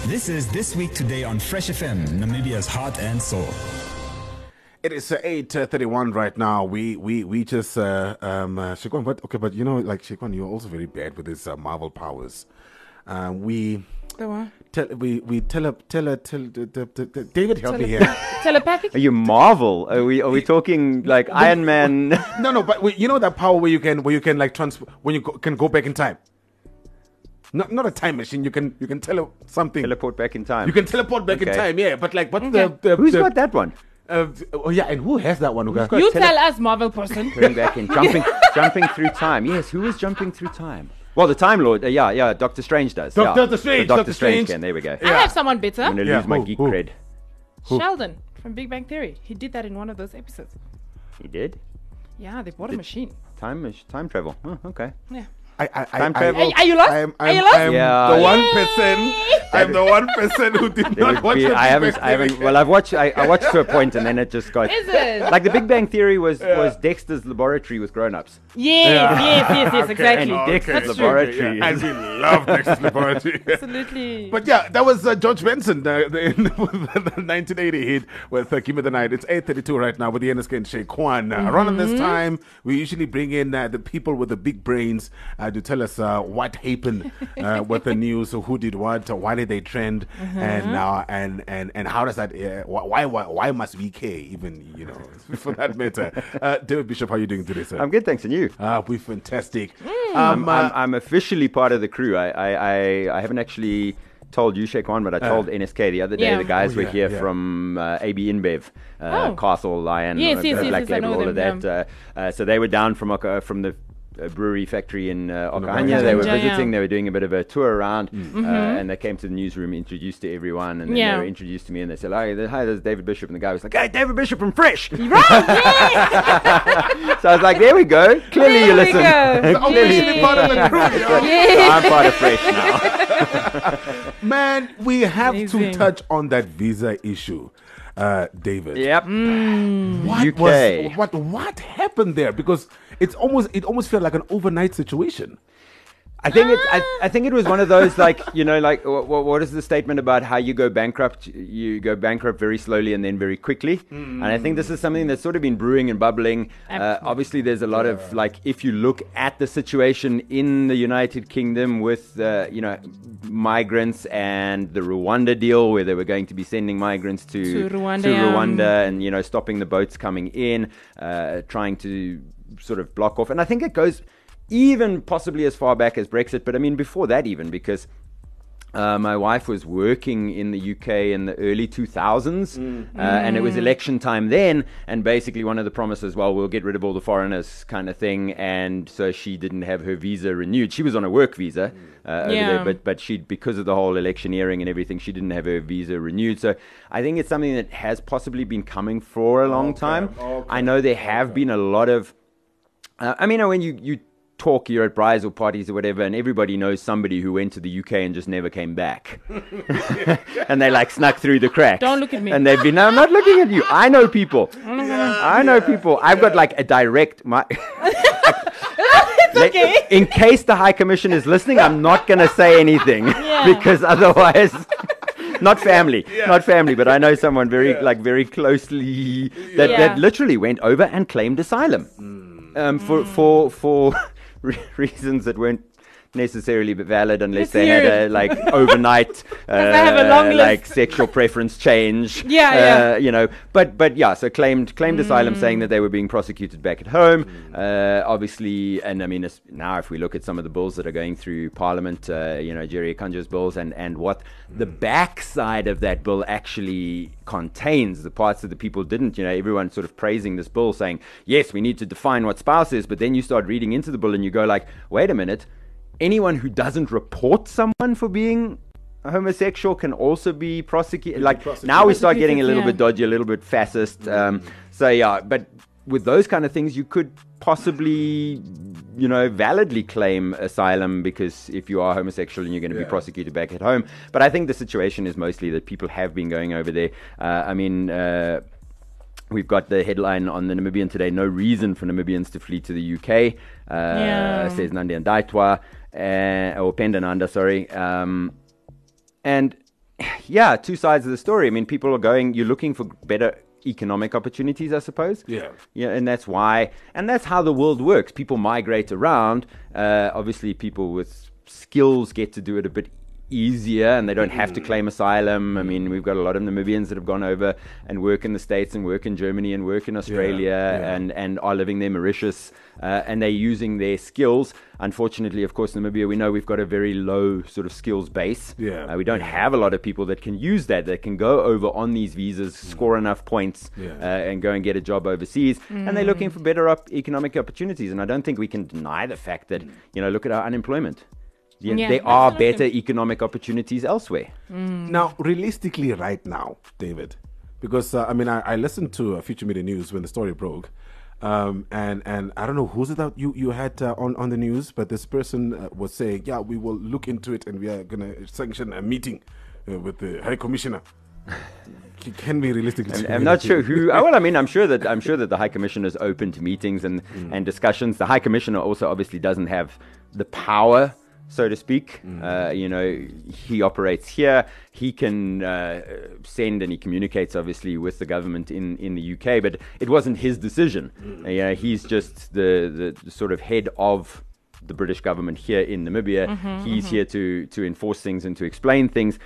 This is This Week Today on Fresh FM, Namibia's heart and soul. It is 8:31 right now. We just Shekwan, but you know, like Shekwan, you're also very bad with his Marvel powers. We tell David, help me here. Telepathic? Are you Marvel? Are we talking like Iron Man? No, but you know that power where you can like can go back in time. Not a time machine. You can something. Teleport back in time. You can teleport back in time. Yeah, but like, what's Who's got that one? And who has that one? You tell us, Marvel person. Going back in, jumping through time. Yes, who is jumping through time? Well, the Time Lord. Yeah. Doctor Strange does. Doctor Strange. Doctor Strange can. There we go. I have someone better. I'm gonna lose my geek cred. Sheldon from Big Bang Theory. He did that in one of those episodes. He did. Yeah, they bought a machine. Time travel. Oh, okay. Yeah. Time travel. Are you lost? Are you lost? I'm Yeah. the one person. I'm the one person who did not watch it. I haven't. Well, I watched to a point, and then it just got. Is it? Like the Big Bang Theory was Dexter's laboratory with grown-ups. Yes, exactly. And Dexter's That's true. laboratory. And we love Dexter's Laboratory. Absolutely. But yeah, that was George Benson, the 1980 hit with Give Me the Night. It's 8:32 right now with the NSK and Shekwan. Around this time, we usually bring in the people with the big brains to tell us what happened with the news, so who did what, why did they trend, and how does that? Why must we care? Even for that matter. David Bishop, how are you doing today, sir? I'm good, thanks, and you? We're fantastic. I'm officially part of the crew. I haven't actually told you, Shekwan, but I told NSK the other day. Yeah. The guys were here from AB InBev, Castle, Lion, Yes, Black I Label, know all of them, that. So they were down from the brewery factory in Okahanya. They were visiting. They were doing a bit of a tour around, and they came to the newsroom, introduced to everyone, and then they were introduced to me, and they said, "Hi, there's David Bishop," and the guy was like, "Hey, David Bishop from Fresh." Right, So I was like, "There we go. Clearly you listen." Officially part of the crew. So I'm part of Fresh now. Man, we have to Amazing. touch on that visa issue, David. Yep. What happened there? Because it almost felt like an overnight situation. I think it was one of those, like, what is the statement about how you go bankrupt? You go bankrupt very slowly and then very quickly. And I think this is something that's sort of been brewing and bubbling. Obviously, there's a lot of, like, if you look at the situation in the United Kingdom with, migrants and the Rwanda deal, where they were going to be sending migrants to Rwanda and, stopping the boats coming in, trying to sort of block off. And I think it goes even possibly as far back as Brexit, but I mean before that even, because my wife was working in the UK in the early 2000s, and it was election time then, and basically one of the promises, well, we'll get rid of all the foreigners kind of thing, and so she didn't have her visa renewed. She was on a work visa over there, but she, because of the whole electioneering and everything, she didn't have her visa renewed. So I think it's something that has possibly been coming for a long time. I know there have been a lot of, when you talk, you're at braais or parties or whatever, and everybody knows somebody who went to the UK and just never came back. And they like snuck through the cracks. Don't look at me. And they've been, no, I'm not looking at you. I know people. I know people. I've got like a direct... It's okay. In case the High Commission is listening, I'm not going to say anything because otherwise... Not family, but I know someone very closely that literally went over and claimed asylum for reasons that weren't necessarily valid unless they had a overnight have a long like list. sexual preference change. But so claimed asylum, saying that they were being prosecuted back at home. Obviously, and I mean now if we look at some of the bills that are going through Parliament, Jerry Akanja's bills and what the backside of that bill actually contains, the parts that the people didn't, everyone sort of praising this bill, saying yes, we need to define what spouse is, but then you start reading into the bill and you go like, wait a minute. Anyone who doesn't report someone for being homosexual can also be prosecuted. Now we start getting a little bit dodgy, a little bit fascist. But with those kind of things, you could possibly, validly claim asylum, because if you are homosexual and you're going to be prosecuted back at home. But I think the situation is mostly that people have been going over there. We've got the headline on the Namibian today: no reason for Namibians to flee to the UK, says Nandi and Daitwa, or Pendananda, sorry. And yeah, two sides of the story. I mean, people are going, you're looking for better economic opportunities, I suppose. Yeah. Yeah, and that's why, and that's how the world works. People migrate around. Obviously, people with skills get to do it a bit easier, and they don't have to claim asylum. I mean, we've got a lot of Namibians that have gone over and work in the States and work in Germany and work in Australia and are living there, Mauritius, and they're using their skills. Unfortunately, of course, Namibia, we know we've got a very low sort of skills base. We don't have a lot of people that can use that can go over on these visas, score enough points, and go and get a job overseas. And they're looking for better economic opportunities. And I don't think we can deny the fact that, look at our unemployment. There are better economic opportunities elsewhere. Now, realistically, right now, David, because I listened to Future Media News when the story broke, and I don't know who's it that you had on the news, but this person was saying, yeah, we will look into it and we are going to sanction a meeting with the High Commissioner. Can we realistically? I'm not sure who. Well, I'm sure that the High Commissioner is open to meetings and discussions. The High Commissioner also obviously doesn't have the power, so to speak. He operates here. He can send and he communicates obviously with the government in the UK, but it wasn't his decision. He's just the sort of head of the British government here in Namibia. He's here to enforce things and to explain things.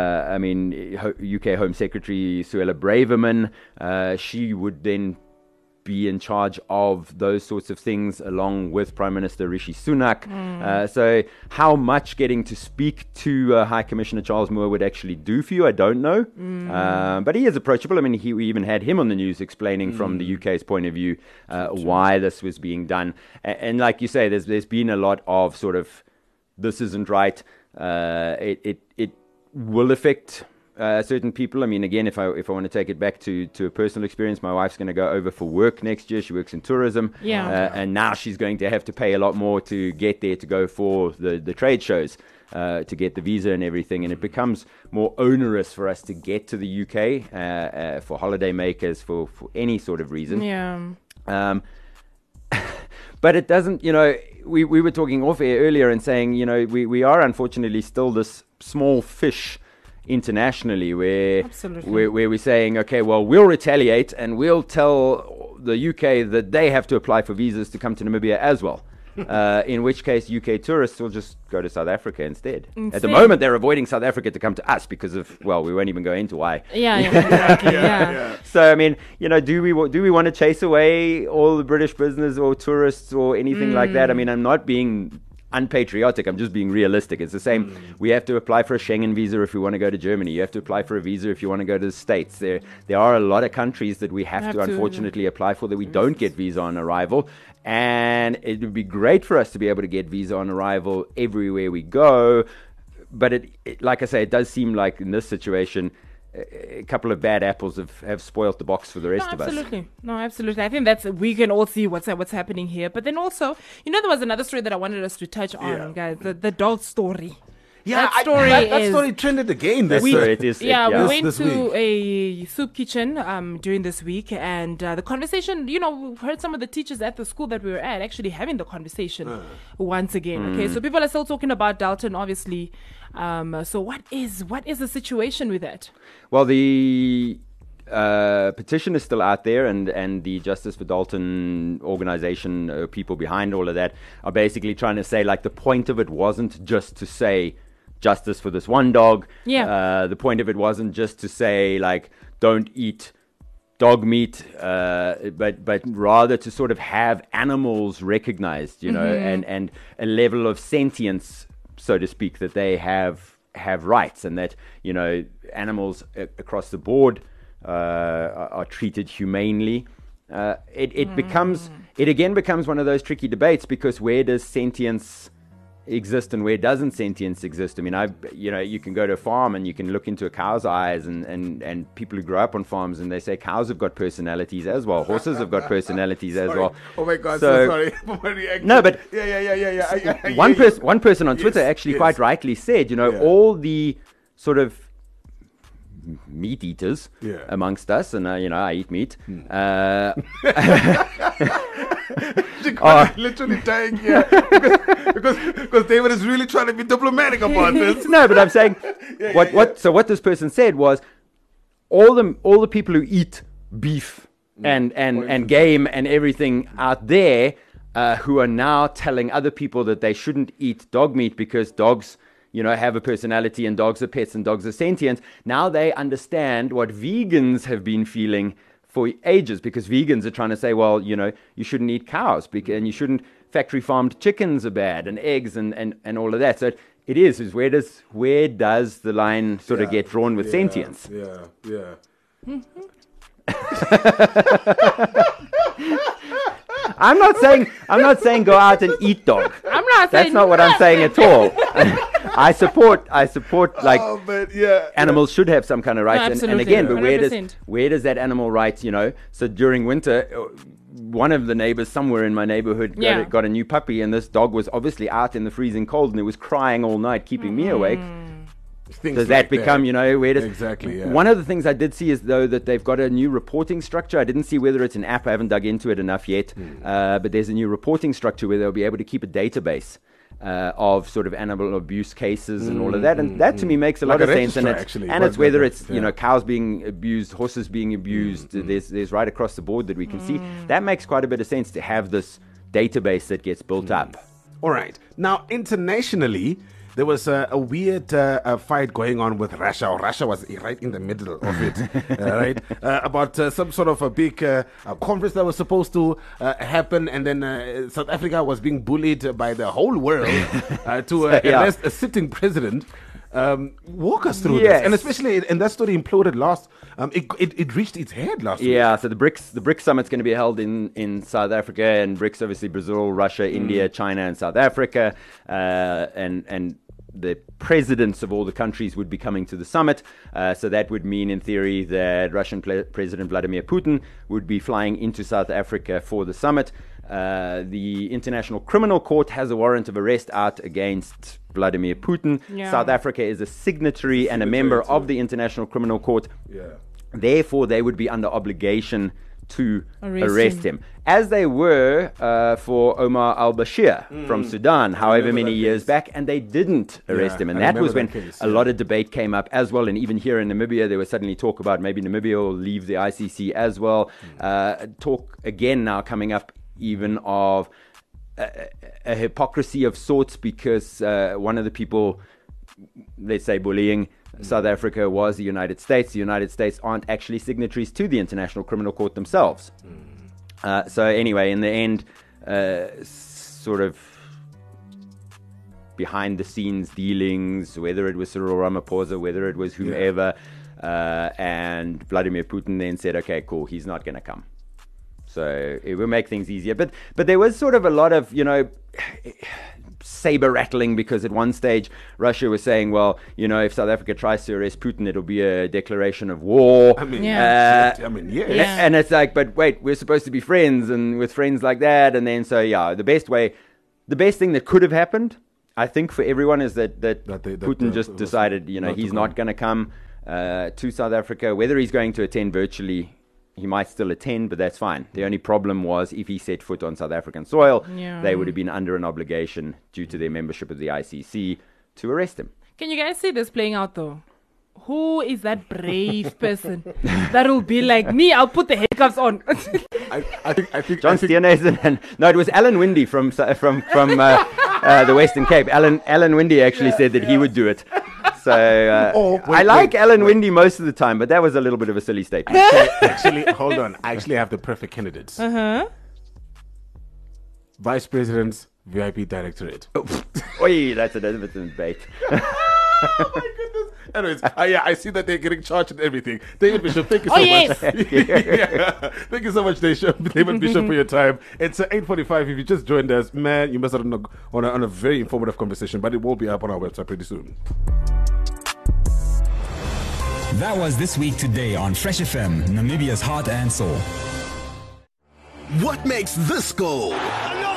UK Home Secretary Suella Braverman, she would then be in charge of those sorts of things along with Prime Minister Rishi Sunak. So how much getting to speak to High Commissioner Charles Moore would actually do for you, I don't know. But he is approachable. We even had him on the news explaining from the UK's point of view why this was being done. And like you say, there's been a lot of sort of, this isn't right. It will affect certain people. Again, if I want to take it back to a personal experience, my wife's going to go over for work next year. She works in tourism. And now she's going to have to pay a lot more to get there, to go for the trade shows, to get the visa and everything. And it becomes more onerous for us to get to the UK for holiday makers, for any sort of reason. But it doesn't, we were talking off air earlier and saying, we are unfortunately still this small fish internationally, where we're saying, okay, well, we'll retaliate and we'll tell the UK that they have to apply for visas to come to Namibia as well. In which case, UK tourists will just go to South Africa instead. At the moment, they're avoiding South Africa to come to us because of, well, we won't even go into why. Exactly. So, do we want to chase away all the British business or tourists or anything like that? I'm not being unpatriotic. I'm just being realistic. It's the same. We have to apply for a Schengen visa if we want to go to Germany. You have to apply for a visa if you want to go to the States. There are a lot of countries that we have to unfortunately apply for that we don't get visa on arrival. And it would be great for us to be able to get visa on arrival everywhere we go. But it like I say, it does seem like in this situation, a couple of bad apples have spoiled the box for the rest of us. No, absolutely. I think we can all see what's happening here. But then also, there was another story that I wanted us to touch on, guys. The dog story. That story trended again this week. We went to a soup kitchen during this week, and the conversation, we heard some of the teachers at the school that we were at actually having the conversation once again. Okay, so people are still talking about Dalton, obviously. So what is the situation with that? Well, the petition is still out there, and the Justice for Dalton organization, people behind all of that, are basically trying to say, like, the point of it wasn't just to say justice for this one dog. The point of it wasn't just to say, like, don't eat dog meat, but rather to sort of have animals recognized, and a level of sentience, so to speak, that they have rights, and that animals across the board are treated humanely. It becomes one of those tricky debates, because where does sentience exist and where doesn't sentience exist? You can go to a farm and you can look into a cow's eyes, and people who grow up on farms, and they say cows have got personalities as well, horses have got personalities as well. Oh my God, so sorry for my reaction. No, but one person on Twitter actually quite rightly said, all the sort of meat eaters amongst us, and I eat meat. Literally dying here because David is really trying to be diplomatic about this. No, but I'm saying So what this person said was all the people who eat beef and game and everything out there who are now telling other people that they shouldn't eat dog meat because dogs, have a personality and dogs are pets and dogs are sentient. Now they understand what vegans have been feeling for ages, because vegans are trying to say, well, you shouldn't eat cows and you shouldn't, factory farmed chickens are bad and eggs and all of that. So it is where does the line sort of get drawn with sentience? Yeah. I'm not saying go out and eat dog. I'm not saying that's not what I'm saying at all. I support like animals should have some kind of rights. No, and again, but 100%. where does that animal right, so during winter, one of the neighbors somewhere in my neighborhood got a new puppy, and this dog was obviously out in the freezing cold and it was crying all night, keeping me awake. Does that become, where does... Exactly, yeah. One of the things I did see is, though, that they've got a new reporting structure. I didn't see whether it's an app. I haven't dug into it enough yet. But there's a new reporting structure where they'll be able to keep a database of sort of animal abuse cases and all of that. And that, to me, makes a lot of sense. And it's whether it's, cows being abused, horses being abused. There's right across the board that we can see. That makes quite a bit of sense to have this database that gets built up. All right. Now, internationally... There was a weird fight going on with Russia. Russia was right in the middle of it, right? About some sort of a big conference that was supposed to happen, and then South Africa was being bullied by the whole world to arrest a sitting president. Walk us through this, and especially, and that story imploded last. It reached its head last week. Yeah, so the BRICS summit's going to be held in South Africa, and BRICS obviously Brazil, Russia, India, China, and South Africa, and the presidents of all the countries would be coming to the summit. So that would mean, in theory, that Russian President Vladimir Putin would be flying into South Africa for the summit. The International Criminal Court has a warrant of arrest out against Vladimir Putin. Yeah. South Africa is a signatory and a member of the International Criminal Court. Yeah. Therefore, they would be under obligation to arrest him. As they were for Omar al-Bashir from Sudan, however many years back, and they didn't arrest him. And that was when a lot of debate came up as well. And even here in Namibia, there was suddenly talk about maybe Namibia will leave the ICC as well. Talk again now coming up even of a hypocrisy of sorts, because one of the people, let's say, bullying South Africa was the United States. The United States aren't actually signatories to the International Criminal Court themselves. So anyway, in the end, sort of behind the scenes dealings, whether it was Cyril Ramaphosa, whether it was whomever, and Vladimir Putin then said, okay, cool, he's not going to come. So it will make things easier. But there was sort of a lot of, saber rattling, because at one stage Russia was saying, well, if South Africa tries to arrest Putin, it'll be a declaration of war. I mean, and it's like, but wait, we're supposed to be friends, and with friends like that, and then the best thing that could have happened, I think, for everyone is that Putin just decided, he's not going to come to South Africa. Whether he's going to attend virtually, he might still attend, but that's fine. The only problem was if he set foot on South African soil, they would have been under an obligation due to their membership of the ICC to arrest him. Can you guys see this playing out, though? Who is that brave person that will be like me? I'll put the handcuffs on. I think John Steenhuisen. No, it was Alan Windy from the Western Cape. Alan Windy actually said that he would do it. So I like Alan Windy most of the time, but that was a little bit of a silly statement. Actually, hold on. I actually have the perfect candidates. Vice President's VIP Directorate. Oi, that's a different debate. Oh my goodness. Anyways, I see that they're getting charged and everything. David Bishop, thank you so much. Thank you so much, David Bishop, for your time. It's 8:45. If you just joined us, man, you must have on a very informative conversation, but it will be up on our website pretty soon. That was This Week Today on Fresh FM, Namibia's heart and soul. What makes this goal